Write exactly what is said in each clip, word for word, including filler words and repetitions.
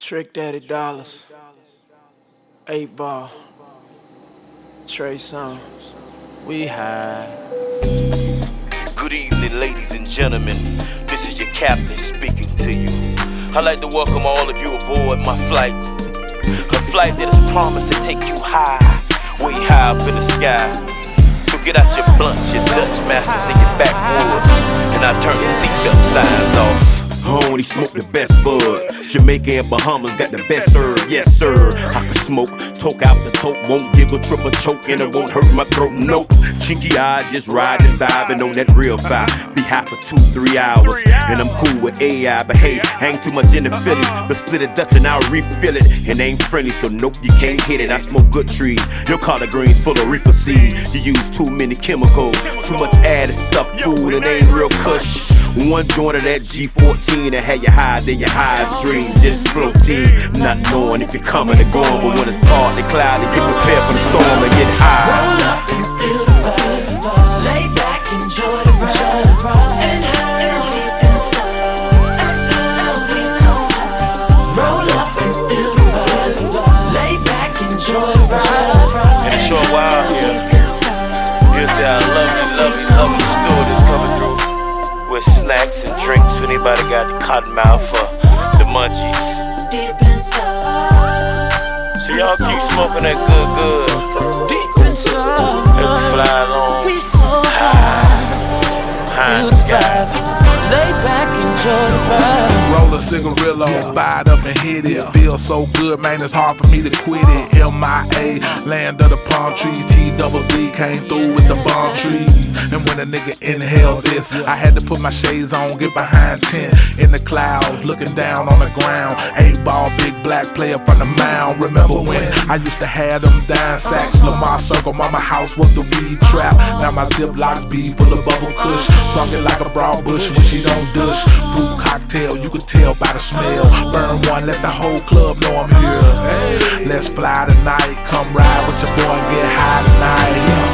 Trick Daddy Dollars, eight Ball, Trey Songz, we high. Good evening, ladies and gentlemen. This is your captain speaking to you. I'd like to welcome all of you aboard my flight. A flight that is promised to take you high, way high up in the sky. So get out your blunts, your Dutch masters, and your backwoods, and I turn the seatbelt signs off. I only smoke the best bud. Jamaica and Bahamas got the best herb, yes sir. I can smoke, toke out the toke, won't giggle, triple choke, and it won't hurt my throat, nope. Chinky eyes, just riding, vibing on that real vibe. Be high for two, three hours, and I'm cool with A I. But hey, I ain't too much in the Phillies, but split a Dutch and I'll refill it. And ain't friendly, so nope, you can't hit it. I smoke good trees, your collard greens full of reefer seed. You use too many chemicals, too much added stuff, food, and ain't real kush. One joint of that G fourteen and had you high, then your high dream just floating. Not knowing if you're coming or going, but when it's partly cloudy, get prepared for the storm and get high. Roll up and feel the vibe, lay back, enjoy the ride, inhale deep inside, exhale we so high. Roll up and feel the vibe, lay back, enjoy the ride, In a short while here, you'll see how lovely, lovely, lovely story is coming through. With snacks and drinks for anybody got the cotton mouth for the munchies. deep inside. So y'all keep smoking that good, good. Deep inside. And we fly along We so high. high in Feel the the sky. vibe. Lay back, enjoy the vibe. Roll a cigarillo, buy it up and hit it. Feels so good, man, it's hard for me to quit it. M I A, land of the palm trees. T double D came through with the palm trees. And when a nigga inhaled this, I had to put my shades on, get behind tent. In the clouds, looking down on the ground. Eight ball, big black player from the mound. Remember when I used to have them dime sacks? Lamar Circle, mama house was the weed trap. Now my Ziplocs be full of bubble kush. Talking like a broad bush when she don't dush. Fruit cocktail, you can tell by the smell. Burn one, let the whole club know I'm here. Hey, let's fly tonight. Come ride with your boy and get high tonight. Yeah.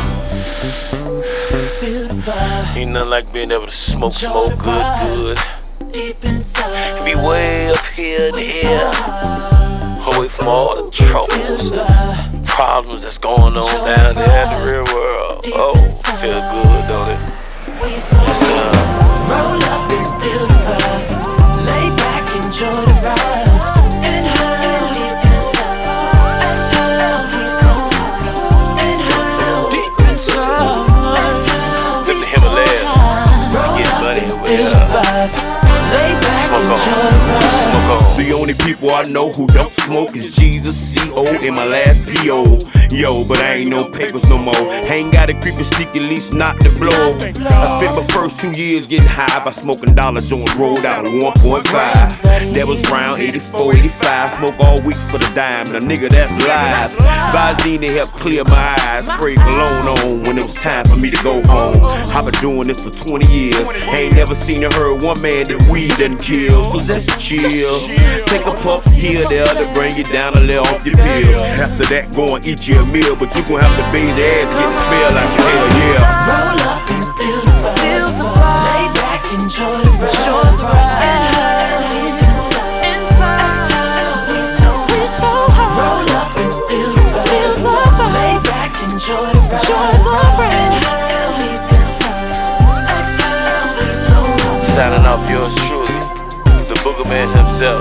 Feel the vibe. Ain't nothing like being able to smoke, smoke good, good. Deep inside. Be way up here in the We so air, high. away from all the Feel troubles, the vibe. problems that's going on down there in the real world. Oh, feel good, don't it? We so Yes, high. Roll up and feel the vibe. Lay back, enjoy the ride. Inhale deep inside. Exhale, we so high. Inhale deep inside. Exhale, we Lift the so Himalayas. high. Roll Get up money and with feel it. the vibe. Lay back, Smoke enjoy on, the ride. smoke on. The only people I know who don't smoke is Jesus, C O, and my last P O. Yo, but I ain't no papers no more. Ain't got a creeping sneak, at least not to blow. I spent my first two years getting high by smoking dollar joints rolled out of one point five. That was round eighty-four, eighty-five. Smoke all week for the dime. Now, nigga, that's lies. Visine to help clear my eyes. Spray cologne on when it was time for me to go home. I've been doing this for twenty years. Ain't never seen or heard one man that weed done kill. So just chill. Take a puff here, there to bring you down a little off your pills. After that, go and eat you a meal, but you gon' have to bathe your ass to get the smell out your hair, yeah. Roll up and feel the vibe. Feel the vibe. Lay back, enjoy the ride. Enjoy the ride. Inhale deep inside. Inside. Exhale, we so we so high. Roll up and feel the vibe. Feel the vibe. Lay back, enjoy the ride. Enjoy the ride. Inhale deep inside. Exhale, we so high. Signing off yours truly, the Booger Man himself.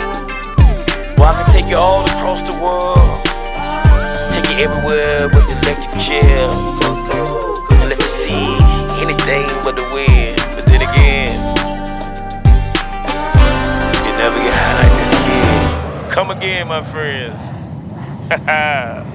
Well, I can take you all across the world, take you everywhere with the electric chair, and let you see anything but the wind. But then again, you never get high like this again. Come again, my friends.